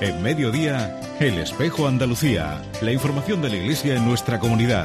En Mediodía, El Espejo Andalucía. La información de la Iglesia en nuestra comunidad.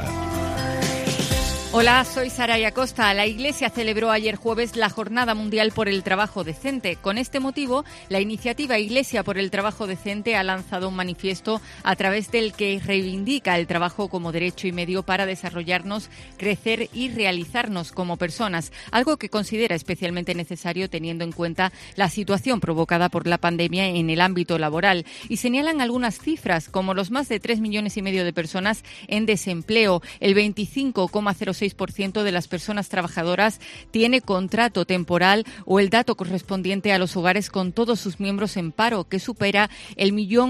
Hola, soy Saraya Costa. La Iglesia celebró ayer jueves la Jornada Mundial por el Trabajo Decente. Con este motivo, la iniciativa Iglesia por el Trabajo Decente ha lanzado un manifiesto a través del que reivindica el trabajo como derecho y medio para desarrollarnos, crecer y realizarnos como personas, algo que considera especialmente necesario teniendo en cuenta la situación provocada por la pandemia en el ámbito laboral. Y señalan algunas cifras, como los más de 3,5 millones de personas en desempleo, el 25,06% de las personas trabajadoras tiene contrato temporal o el dato correspondiente a los hogares con todos sus miembros en paro, que supera el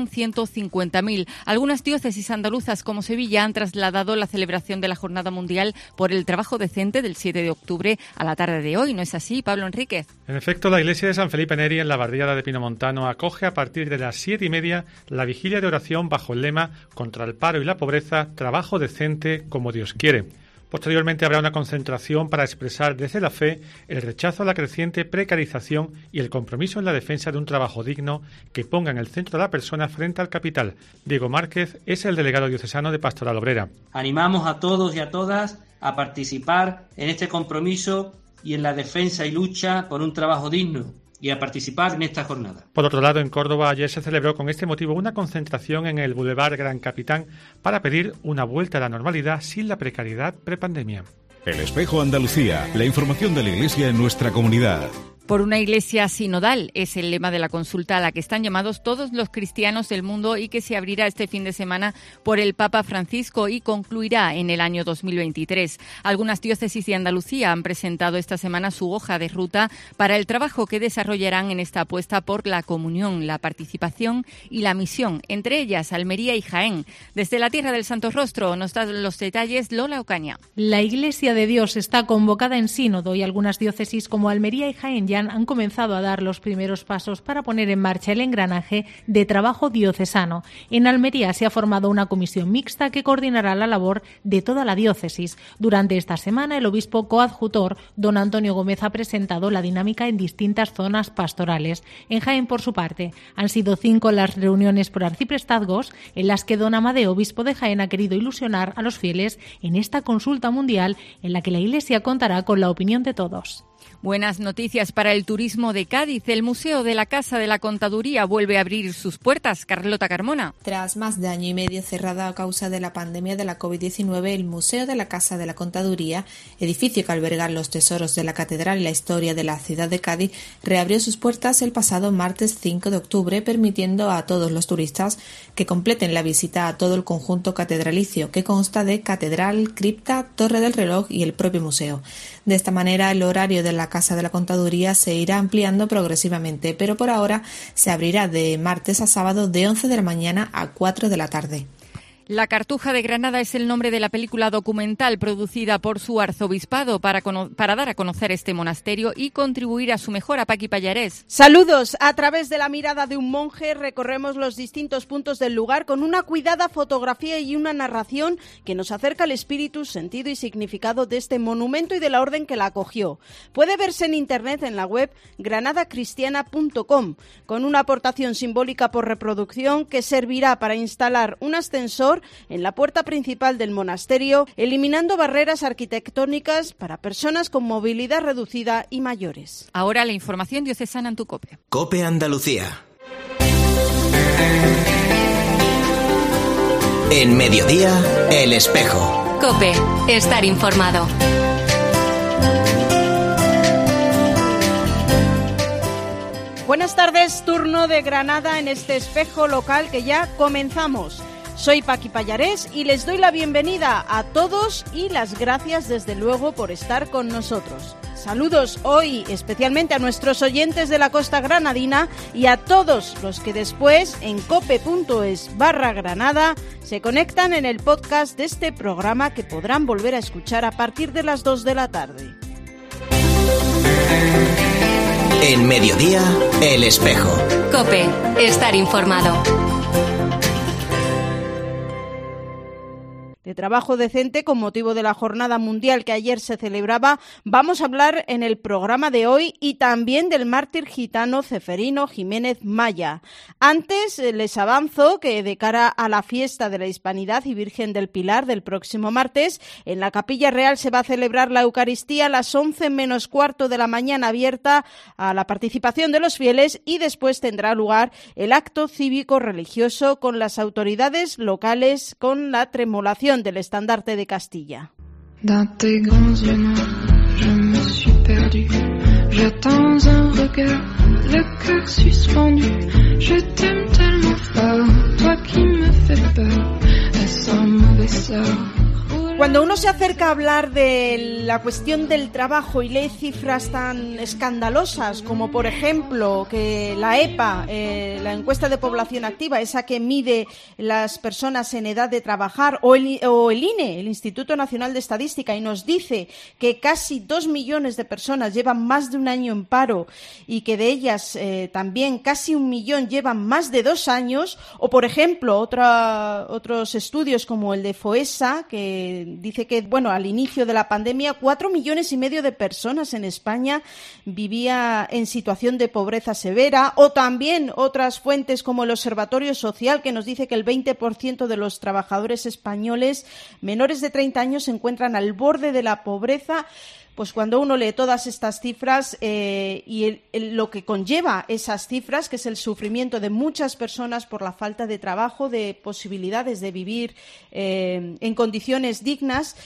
1.150.000. Algunas diócesis andaluzas como Sevilla han trasladado la celebración de la Jornada Mundial por el Trabajo Decente del 7 de octubre a la tarde de hoy. ¿No es así, Pablo Enríquez? En efecto, la iglesia de San Felipe Neri en la barriada de Pinomontano acoge a partir de las 7:30 la vigilia de oración bajo el lema contra el paro y la pobreza, trabajo decente como Dios quiere. Posteriormente habrá una concentración para expresar desde la fe el rechazo a la creciente precarización y el compromiso en la defensa de un trabajo digno que ponga en el centro a la persona frente al capital. Diego Márquez es el delegado diocesano de Pastoral Obrera. Animamos a todos y a todas a participar en este compromiso y en la defensa y lucha por un trabajo digno, y a participar en esta jornada. Por otro lado, en Córdoba ayer se celebró con este motivo una concentración en el Boulevard Gran Capitán para pedir una vuelta a la normalidad sin la precariedad prepandemia. El Espejo Andalucía, la información de la Iglesia en nuestra comunidad. Por una iglesia sinodal es el lema de la consulta a la que están llamados todos los cristianos del mundo y que se abrirá este fin de semana por el Papa Francisco y concluirá en el año 2023. Algunas diócesis de Andalucía han presentado esta semana su hoja de ruta para el trabajo que desarrollarán en esta apuesta por la comunión, la participación y la misión, entre ellas Almería y Jaén. Desde la Tierra del Santo Rostro nos da los detalles Lola Ocaña. La Iglesia de Dios está convocada en sínodo y algunas diócesis como Almería y Jaén ya han comenzado a dar los primeros pasos para poner en marcha el engranaje de trabajo diocesano. En Almería se ha formado una comisión mixta que coordinará la labor de toda la diócesis. Durante esta semana, el obispo coadjutor, don Antonio Gómez, ha presentado la dinámica en distintas zonas pastorales. En Jaén, por su parte, han sido 5 las reuniones por arciprestazgos en las que don Amadeo, obispo de Jaén, ha querido ilusionar a los fieles en esta consulta mundial en la que la Iglesia contará con la opinión de todos. Buenas noticias para el turismo de Cádiz. El Museo de la Casa de la Contaduría vuelve a abrir sus puertas. Carlota Carmona. Tras más de año y medio cerrado a causa de la pandemia de la COVID-19, el Museo de la Casa de la Contaduría, edificio que alberga los tesoros de la catedral y la historia de la ciudad de Cádiz, reabrió sus puertas el pasado martes 5 de octubre, permitiendo a todos los turistas que completen la visita a todo el conjunto catedralicio, que consta de catedral, cripta, torre del reloj y el propio museo. De esta manera, el horario de la Casa de la Contaduría se irá ampliando progresivamente, pero por ahora se abrirá de martes a sábado de 11 de la mañana a 4 de la tarde. La Cartuja de Granada es el nombre de la película documental producida por su arzobispado para dar a conocer este monasterio y contribuir a su mejora. Paqui Pallarés. Saludos. A través de la mirada de un monje recorremos los distintos puntos del lugar con una cuidada fotografía y una narración que nos acerca al espíritu, sentido y significado de este monumento y de la orden que la acogió. Puede verse en internet en la web granadacristiana.com con una aportación simbólica por reproducción que servirá para instalar un ascensor en la puerta principal del monasterio, eliminando barreras arquitectónicas para personas con movilidad reducida y mayores. Ahora la información diocesana en tu COPE. COPE Andalucía. En Mediodía, El Espejo. COPE, estar informado. Buenas tardes, turno de Granada en este espejo local que ya comenzamos. Soy Paqui Pallarés y les doy la bienvenida a todos y las gracias desde luego por estar con nosotros. Saludos hoy especialmente a nuestros oyentes de la costa granadina y a todos los que después en cope.es/Granada se conectan en el podcast de este programa que podrán volver a escuchar a partir de las 2 de la tarde. En Mediodía, El Espejo. COPE, estar informado. de trabajo decente con motivo de la Jornada Mundial que ayer se celebraba, vamos a hablar en el programa de hoy y también del mártir gitano Ceferino Jiménez Maya. Antes les avanzo que de cara a la fiesta de la Hispanidad y Virgen del Pilar del próximo martes, en la Capilla Real se va a celebrar la Eucaristía a las 11 menos cuarto de la mañana, abierta a la participación de los fieles, y después tendrá lugar el acto cívico religioso con las autoridades locales con la tremolación del estandarte de Castilla. Dans tes grands yeux noirs, je me suis perdu. J'attends un regard, le cœur suspendu. Je t'aime tellement fort, toi qui me fais peur, est-ce un mauvais sort? Cuando uno se acerca a hablar de la cuestión del trabajo y lee cifras tan escandalosas como, por ejemplo, que la EPA, la encuesta de población activa, esa que mide las personas en edad de trabajar, o el INE, el Instituto Nacional de Estadística, y nos dice que casi 2 millones de personas llevan más de un año en paro y que de ellas también casi 1 millón llevan más de 2 años, o, por ejemplo, otros estudios como el de FOESA, que dice que, al inicio de la pandemia, 4,5 millones de personas en España vivía en situación de pobreza severa, o también otras fuentes como el Observatorio Social, que nos dice que el 20% de los trabajadores españoles menores de 30 años se encuentran al borde de la pobreza. Pues cuando uno lee todas estas cifras y lo que conlleva esas cifras, que es el sufrimiento de muchas personas por la falta de trabajo, de posibilidades de vivir en condiciones dignas,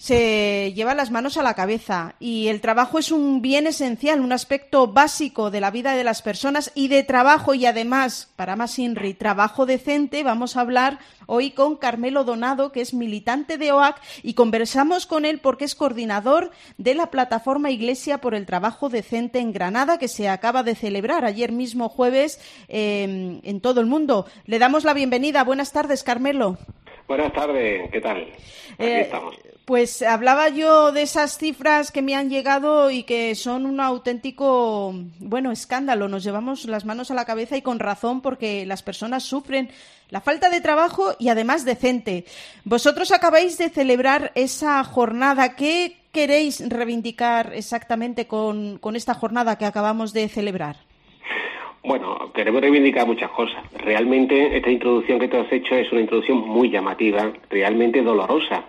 se lleva las manos a la cabeza. Y el trabajo es un bien esencial, un aspecto básico de la vida de las personas, y de trabajo, y además, para más INRI, trabajo decente. Vamos a hablar hoy con Carmelo Donado, que es militante de OAC, y conversamos con él porque es coordinador de la plataforma Iglesia por el Trabajo Decente en Granada, que se acaba de celebrar ayer mismo jueves en todo el mundo. Le damos la bienvenida. Buenas tardes, Carmelo. Buenas tardes, ¿qué tal? Aquí estamos. Pues hablaba yo de esas cifras que me han llegado y que son un auténtico, escándalo. Nos llevamos las manos a la cabeza, y con razón, porque las personas sufren la falta de trabajo y además decente. Vosotros acabáis de celebrar esa jornada. ¿Qué queréis reivindicar exactamente con esta jornada que acabamos de celebrar? Bueno, queremos reivindicar muchas cosas. Realmente esta introducción que te has hecho es una introducción muy llamativa, realmente dolorosa,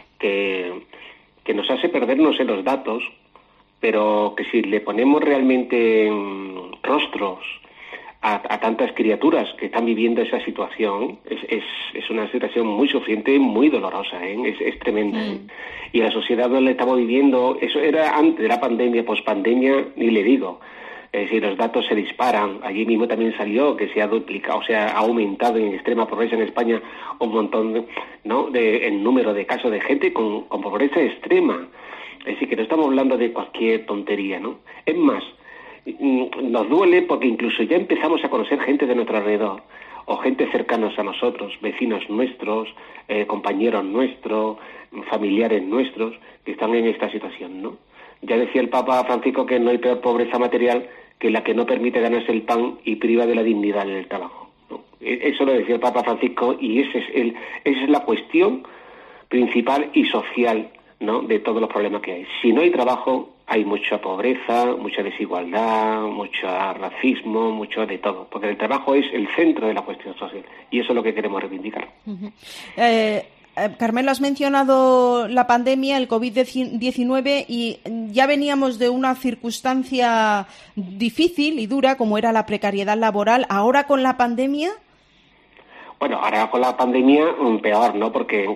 que nos hace perdernos en los datos, pero que si le ponemos realmente rostros a tantas criaturas que están viviendo esa situación, es una situación muy sufriente, muy dolorosa, es tremenda. Y la sociedad donde estamos viviendo, eso era antes de la pandemia, pospandemia, ni le digo. Es decir, los datos se disparan. Allí mismo también salió que se ha duplicado, o sea, ha aumentado en extrema pobreza en España un montón, el número de casos de gente con pobreza extrema. Es decir, que no estamos hablando de cualquier tontería, ¿no? Es más, nos duele porque incluso ya empezamos a conocer gente de nuestro alrededor, o gente cercanos a nosotros, vecinos nuestros, compañeros nuestros, familiares nuestros, que están en esta situación, ¿no? Ya decía el Papa Francisco que no hay peor pobreza material que la que no permite ganarse el pan y priva de la dignidad en el trabajo, ¿no? Eso lo decía el Papa Francisco, y esa es la cuestión principal y social, ¿no?, de todos los problemas que hay. Si no hay trabajo, hay mucha pobreza, mucha desigualdad, mucho racismo, mucho de todo, porque el trabajo es el centro de la cuestión social, y eso es lo que queremos reivindicar. Carmelo, has mencionado la pandemia, el COVID-19, y ya veníamos de una circunstancia difícil y dura como era la precariedad laboral. ¿Ahora con la pandemia? Bueno, ahora con la pandemia peor, ¿no? Porque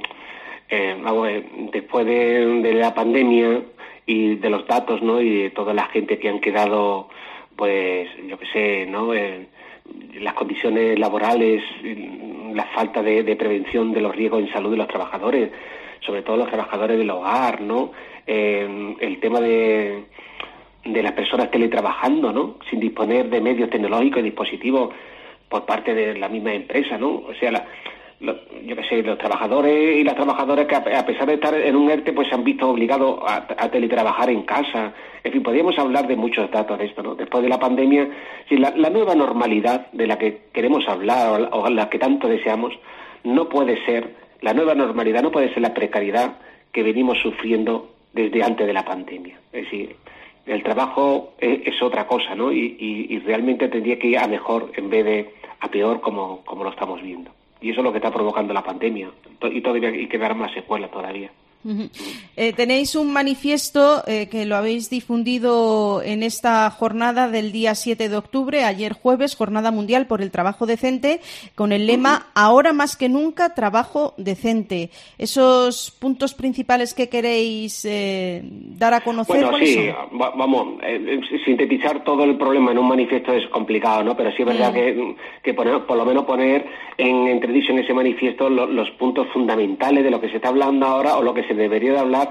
después de la pandemia y de los datos, ¿no?, y de toda la gente que han quedado, pues, yo qué sé, ¿no?, las condiciones laborales, la falta de prevención de los riesgos en salud de los trabajadores, sobre todo los trabajadores del hogar, ¿no? El tema de las personas teletrabajando, ¿no?, sin disponer de medios tecnológicos y dispositivos por parte de la misma empresa, ¿no? O sea, yo qué sé, los trabajadores y las trabajadoras que a pesar de estar en un ERTE, pues se han visto obligados a teletrabajar en casa. En fin, podríamos hablar de muchos datos de esto, ¿no? Después de la pandemia, si la nueva normalidad de la que queremos hablar o la que tanto deseamos, no puede ser La nueva normalidad no puede ser la precariedad que venimos sufriendo desde antes de la pandemia. Es decir, el trabajo es otra cosa, ¿no? Y realmente tendría que ir a mejor en vez de a peor como lo estamos viendo. Y eso es lo que está provocando la pandemia. Y todavía hay que dar más secuelas todavía. Tenéis un manifiesto que lo habéis difundido en esta jornada del día 7 de octubre, ayer jueves, Jornada Mundial por el Trabajo Decente, con el lema Ahora más que nunca, trabajo decente. ¿Esos puntos principales que queréis dar a conocer? Bueno, sí, vamos, sintetizar todo el problema en un manifiesto es complicado, ¿no? Pero sí es verdad que por lo menos poner en entredicho en ese manifiesto los puntos fundamentales de lo que se está hablando ahora o lo que se debería de hablar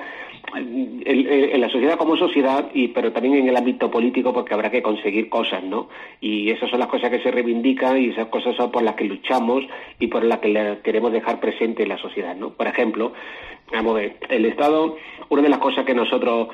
en la sociedad como sociedad, pero también en el ámbito político, porque habrá que conseguir cosas, ¿no? Y esas son las cosas que se reivindican y esas cosas son por las que luchamos y por las que queremos dejar presente en la sociedad, ¿no? Por ejemplo, vamos a ver, el Estado, una de las cosas que nosotros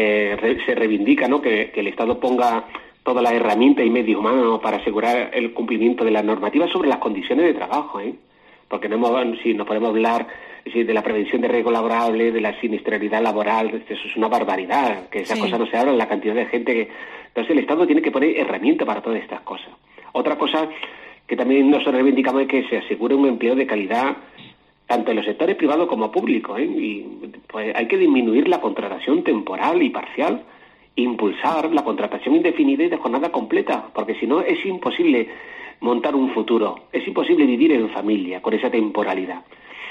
se reivindica, ¿no? Que el Estado ponga todas las herramientas y medios humanos para asegurar el cumplimiento de las normativas sobre las condiciones de trabajo, porque si nos podemos hablar de la prevención de riesgo laborable, de la siniestralidad laboral, eso es una barbaridad, que esas cosas no se hablan, la cantidad de gente que... Entonces el Estado tiene que poner herramientas para todas estas cosas. Otra cosa que también nosotros reivindicamos es que se asegure un empleo de calidad tanto en los sectores privados como públicos, y pues hay que disminuir la contratación temporal y parcial, impulsar la contratación indefinida y de jornada completa, porque si no es imposible montar un futuro, es imposible vivir en familia con esa temporalidad.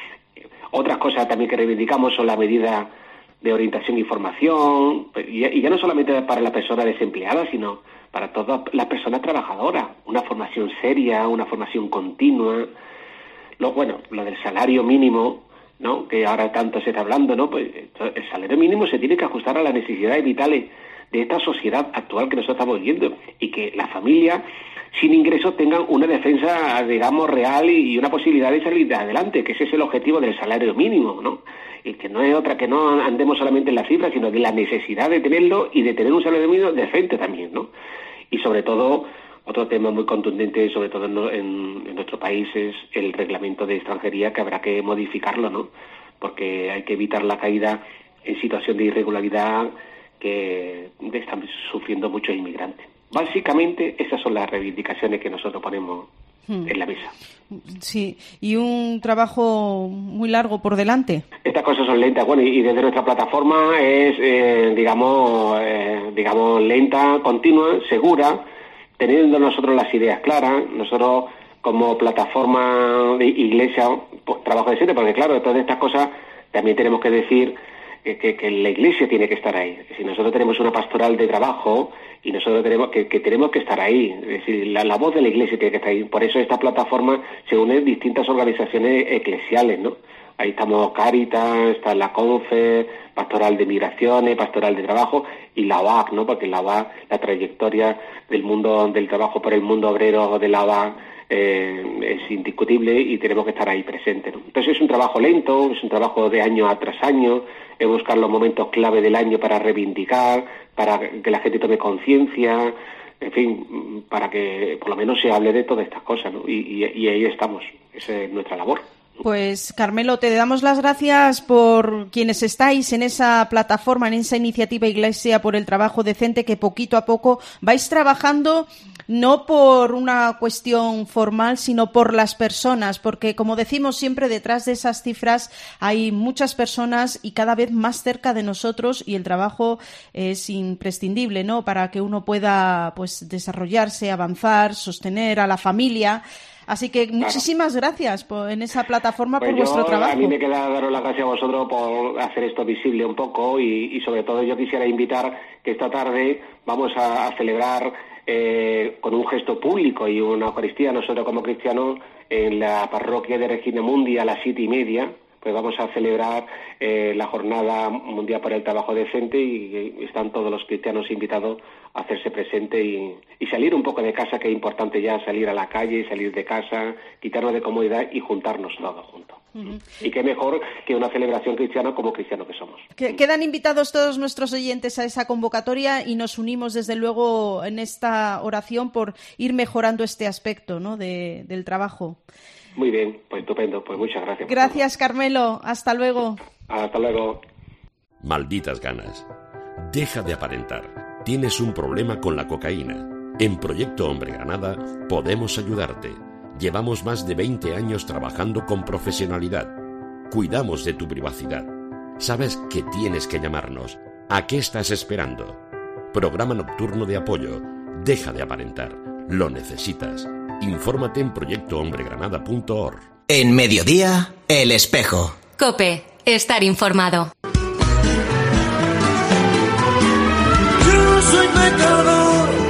Otras cosas también que reivindicamos son las medidas de orientación y formación, y ya no solamente para la persona desempleada, sino para todas las personas trabajadoras, una formación seria, una formación continua. Lo del salario mínimo, ¿no? Que ahora tanto se está hablando, ¿no? Pues el salario mínimo se tiene que ajustar a las necesidades vitales de esta sociedad actual que nosotros estamos viviendo, y que las familias sin ingresos tengan una defensa, digamos, real y una posibilidad de salir de adelante, que ese es el objetivo del salario mínimo, ¿no? Y que no es otra, que no andemos solamente en las cifras, sino de la necesidad de tenerlo y de tener un salario mínimo decente también, ¿no? Y sobre todo, otro tema muy contundente, sobre todo en nuestro país, es el reglamento de extranjería, que habrá que modificarlo, ¿no? Porque hay que evitar la caída en situación de irregularidad que están sufriendo muchos inmigrantes. Básicamente, esas son las reivindicaciones que nosotros ponemos en la mesa. Sí, y un trabajo muy largo por delante. Estas cosas son lentas, y desde nuestra plataforma es, digamos, lenta, continua, segura, teniendo nosotros las ideas claras. Nosotros, como plataforma de Iglesia, trabajo decente, porque claro, todas estas cosas también tenemos que decir que la Iglesia tiene que estar ahí. Es decir, nosotros tenemos una pastoral de trabajo y nosotros tenemos que estar ahí. Es decir, la voz de la Iglesia tiene que estar ahí. Por eso esta plataforma se une distintas organizaciones eclesiales, ¿no? Ahí estamos Cáritas, está la CONFE, Pastoral de Migraciones, Pastoral de Trabajo y la OAC, ¿no? Porque la OAC, la trayectoria del mundo del trabajo por el mundo obrero de la OAC es indiscutible y tenemos que estar ahí presentes, ¿no? Entonces es un trabajo lento, es un trabajo de año tras año, es buscar los momentos clave del año para reivindicar, para que la gente tome conciencia, en fin, para que por lo menos se hable de todas estas cosas, ¿no? Y ahí estamos, esa es nuestra labor. Pues, Carmelo, te damos las gracias por quienes estáis en esa plataforma, en esa iniciativa Iglesia por el Trabajo Decente, que poquito a poco vais trabajando no por una cuestión formal, sino por las personas, porque, como decimos siempre, detrás de esas cifras hay muchas personas y cada vez más cerca de nosotros, y el trabajo es imprescindible, ¿no?, para que uno pueda, pues, desarrollarse, avanzar, sostener a la familia. Así que muchísimas gracias en esa plataforma por vuestro trabajo. A mí me queda daros las gracias a vosotros por hacer esto visible un poco y sobre todo yo quisiera invitar que esta tarde vamos a celebrar con un gesto público y una Eucaristía nosotros como cristianos en la parroquia de Regina Mundi a las 7:30. Pues vamos a celebrar la Jornada Mundial por el Trabajo Decente y están todos los cristianos invitados a hacerse presente y salir un poco de casa, que es importante ya salir a la calle, salir de casa, quitarnos de comodidad y juntarnos todos juntos. Y qué mejor que una celebración cristiana como cristianos que somos. Quedan invitados todos nuestros oyentes a esa convocatoria y nos unimos desde luego en esta oración por ir mejorando este aspecto, ¿no?, del trabajo. Muy bien, pues estupendo, pues muchas gracias. Gracias, Carmelo, hasta luego. Hasta luego. Malditas ganas. Deja de aparentar. Tienes un problema con la cocaína. En Proyecto Hombre Granada podemos ayudarte. Llevamos más de 20 años trabajando con profesionalidad. Cuidamos de tu privacidad. Sabes que tienes que llamarnos. ¿A qué estás esperando? Programa nocturno de apoyo. Deja de aparentar. Lo necesitas. Infórmate en proyectohombregranada.org. En Mediodía, El Espejo. COPE. Estar informado. Yo soy pecador.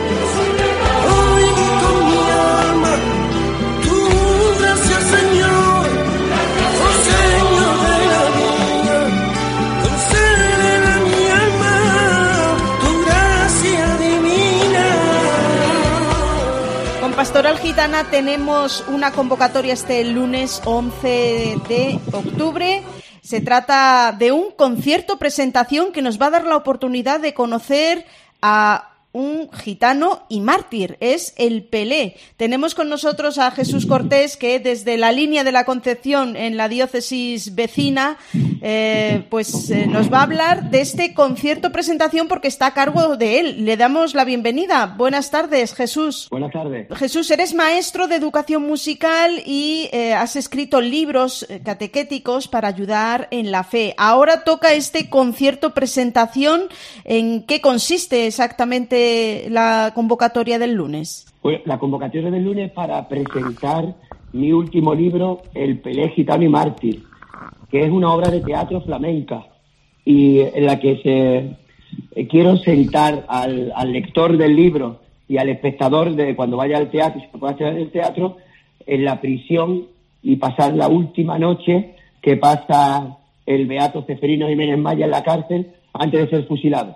Pastoral Gitana tenemos una convocatoria este lunes 11 de octubre. Se trata de un concierto presentación que nos va a dar la oportunidad de conocer a un gitano y mártir, es el Pelé. Tenemos con nosotros a Jesús Cortés, que desde la línea de la Concepción en la diócesis vecina, nos va a hablar de este concierto presentación porque está a cargo de él. Le damos la bienvenida. Buenas tardes, Jesús. Buenas tardes. Jesús, eres maestro de educación musical y has escrito libros catequéticos para ayudar en la fe. Ahora toca este concierto presentación. ¿En qué consiste exactamente la convocatoria del lunes? Pues la convocatoria del lunes para presentar mi último libro, El Pelé, Gitano y Mártir, que es una obra de teatro flamenca y en la que quiero sentar al lector del libro y al espectador de cuando vaya al teatro, si se puede hacer en el teatro, en la prisión y pasar la última noche que pasa el beato Ceferino Jiménez Maya en la cárcel antes de ser fusilado.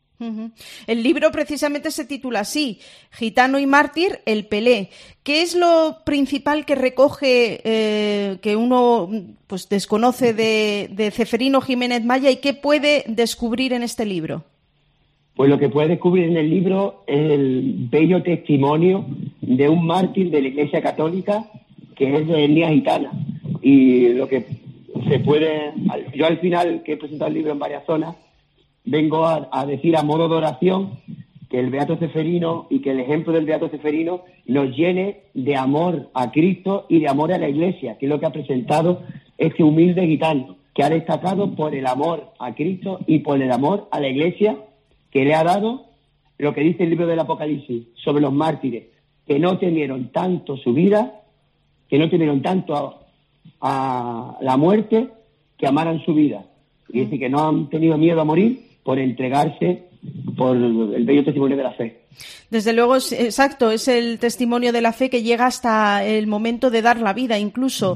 El libro precisamente se titula así, Gitano y Mártir, el Pelé. ¿Qué es lo principal que recoge que uno desconoce de Ceferino Jiménez Maya y qué puede descubrir en este libro? Pues lo que puede descubrir en el libro es el bello testimonio de un mártir de la Iglesia Católica que es de etnia gitana. Y lo que se puede... Yo al final, que he presentado el libro en varias zonas, vengo a decir a modo de oración que el Beato Ceferino y que el ejemplo del Beato Ceferino nos llene de amor a Cristo y de amor a la Iglesia, que es lo que ha presentado este humilde gitano, que ha destacado por el amor a Cristo y por el amor a la Iglesia, que le ha dado lo que dice el libro del Apocalipsis sobre los mártires, que no temieron tanto su vida, que no temieron tanto a la muerte, que amaran su vida. Y dice que no han tenido miedo a morir por entregarse por el bello testimonio de la fe. Desde luego, exacto, es el testimonio de la fe que llega hasta el momento de dar la vida incluso.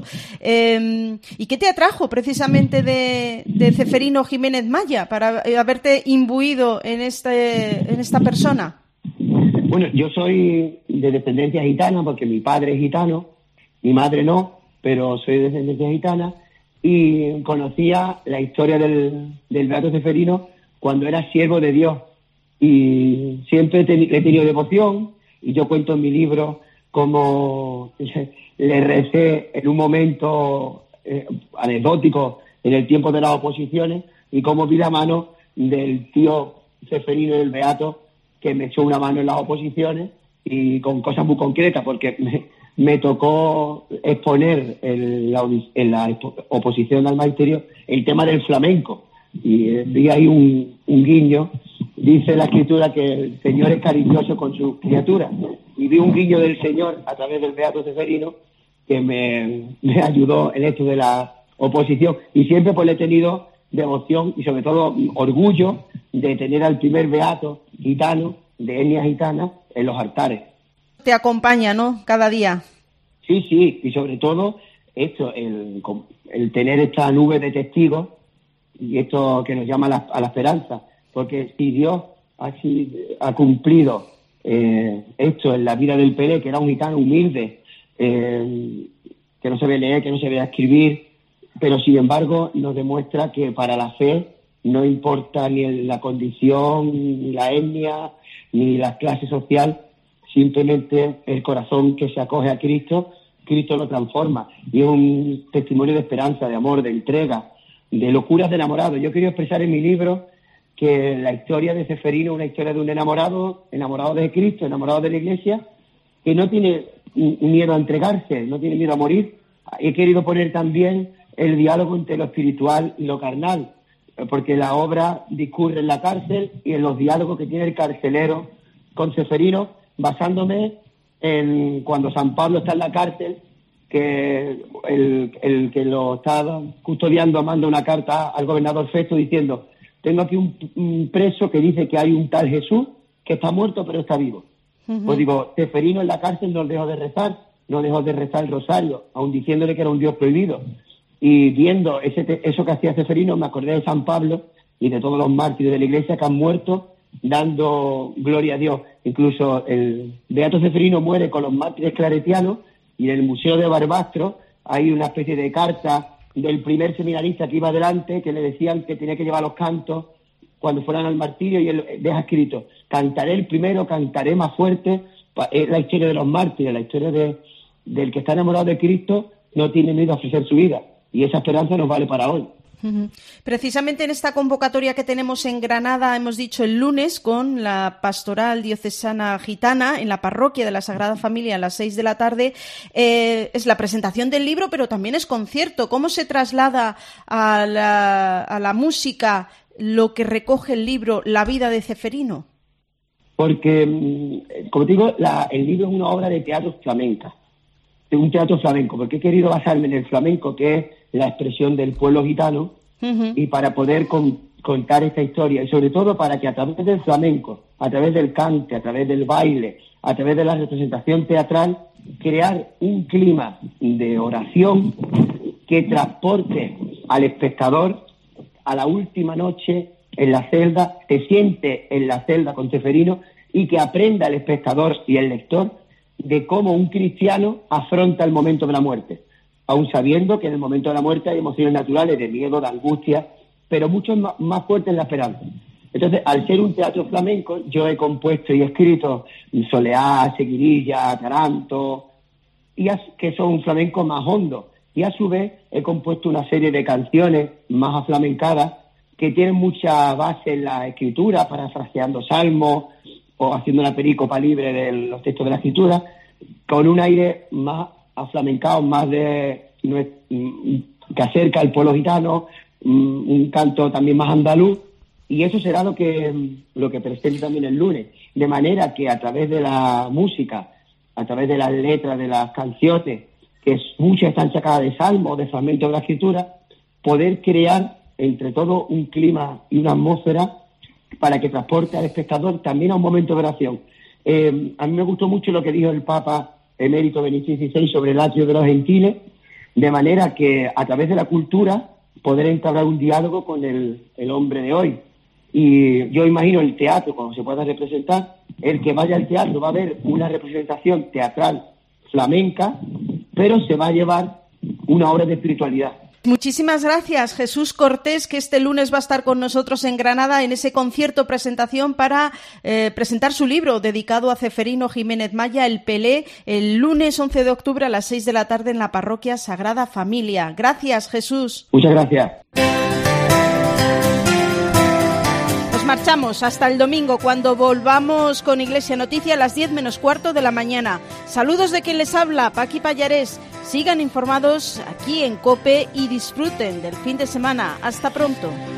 ¿Y qué te atrajo precisamente de Ceferino Jiménez Maya para haberte imbuido en esta persona? Bueno, yo soy de descendencia gitana porque mi padre es gitano, mi madre no, pero soy de descendencia gitana y conocía la historia del Beato Ceferino cuando era siervo de Dios y siempre le he tenido devoción y yo cuento en mi libro cómo le recé en un momento anecdótico en el tiempo de las oposiciones y cómo vi la mano del tío Ceferino del Beato que me echó una mano en las oposiciones y con cosas muy concretas porque me tocó exponer en la oposición al magisterio el tema del flamenco. Y vi ahí un guiño, dice la Escritura que el Señor es cariñoso con sus criaturas, y vi un guiño del Señor a través del Beato Ceferino que me ayudó en esto de la oposición, y siempre pues le he tenido devoción y sobre todo orgullo de tener al primer beato gitano, de etnia gitana, en los altares. Te acompaña, ¿no?, cada día. Sí, y sobre todo esto, el tener esta nube de testigos y esto que nos llama a la esperanza, porque si Dios ha cumplido esto en la vida del Pelé, que era un gitano humilde, que no sabía leer, que no sabía escribir, pero sin embargo nos demuestra que para la fe no importa ni la condición, ni la etnia, ni la clase social, simplemente el corazón que se acoge a Cristo, Cristo lo transforma. Y es un testimonio de esperanza, de amor, de entrega, de locuras de enamorado. Yo quería expresar en mi libro que la historia de Ceferino es una historia de un enamorado de Cristo, enamorado de la Iglesia, que no tiene miedo a entregarse, no tiene miedo a morir. He querido poner también el diálogo entre lo espiritual y lo carnal, porque la obra discurre en la cárcel y en los diálogos que tiene el carcelero con Ceferino, basándome en cuando San Pablo está en la cárcel, que el que lo está custodiando manda una carta al gobernador Festo diciendo: tengo aquí un preso que dice que hay un tal Jesús que está muerto pero está vivo. Uh-huh. Pues digo, Ceferino en la cárcel no dejó de rezar el rosario, aun diciéndole que era un Dios prohibido. Y viendo eso que hacía Ceferino, me acordé de San Pablo y de todos los mártires de la Iglesia que han muerto dando gloria a Dios. Incluso el Beato Ceferino muere con los mártires claretianos, y en el Museo de Barbastro hay una especie de carta del primer seminarista que iba adelante, que le decían que tenía que llevar los cantos cuando fueran al martirio, y él deja escrito: cantaré el primero, cantaré más fuerte. Es la historia de los mártires, la historia del que está enamorado de Cristo, no tiene miedo a ofrecer su vida, y esa esperanza nos vale para hoy. Precisamente en esta convocatoria que tenemos en Granada, hemos dicho el lunes, con la Pastoral Diocesana Gitana en la Parroquia de la Sagrada Familia a las 6 de la tarde, es la presentación del libro, pero también es concierto. ¿Cómo se traslada a la música lo que recoge el libro, la vida de Ceferino? Porque, como te digo, el libro es una obra de teatro flamenca, de un teatro flamenco, porque he querido basarme en el flamenco, que es la expresión del pueblo gitano, y para poder contar esta historia, y sobre todo para que a través del flamenco, a través del cante, a través del baile, a través de la representación teatral, crear un clima de oración que transporte al espectador a la última noche en la celda, se siente en la celda con Ceferino, y que aprenda el espectador y el lector de cómo un cristiano afronta el momento de la muerte, aun sabiendo que en el momento de la muerte hay emociones naturales de miedo, de angustia, pero mucho más fuerte en la esperanza. Entonces, al ser un teatro flamenco, yo he compuesto y escrito soleá, seguirilla, taranto, que son un flamenco más hondo, y a su vez he compuesto una serie de canciones más aflamencadas que tienen mucha base en la escritura, parafraseando salmos o haciendo una perícopa libre de los textos de la escritura, con un aire más aflamencado, más que acerca al pueblo gitano, un canto también más andaluz, y eso será lo que presente también el lunes, de manera que a través de la música, a través de las letras de las canciones, que muchas están sacadas de salmos, de fragmentos de la escritura, poder crear entre todo un clima y una atmósfera para que transporte al espectador también a un momento de oración. A mí me gustó mucho lo que dijo el Papa Emérito Benedicto XVI sobre el atrio de los gentiles, de manera que a través de la cultura poder entablar un diálogo con el hombre de hoy. Y yo imagino el teatro, cuando se pueda representar, el que vaya al teatro va a ver una representación teatral flamenca, pero se va a llevar una obra de espiritualidad. Muchísimas gracias, Jesús Cortés, que este lunes va a estar con nosotros en Granada en ese concierto presentación para presentar su libro dedicado a Ceferino Jiménez Maya, El Pelé, el lunes 11 de octubre a las 6 de la tarde en la Parroquia Sagrada Familia. Gracias, Jesús. Muchas gracias. Nos marchamos hasta el domingo, cuando volvamos con Iglesia Noticia a las 10 menos cuarto de la mañana. Saludos de quien les habla, Paqui Pallarés. Sigan informados aquí en COPE y disfruten del fin de semana. Hasta pronto.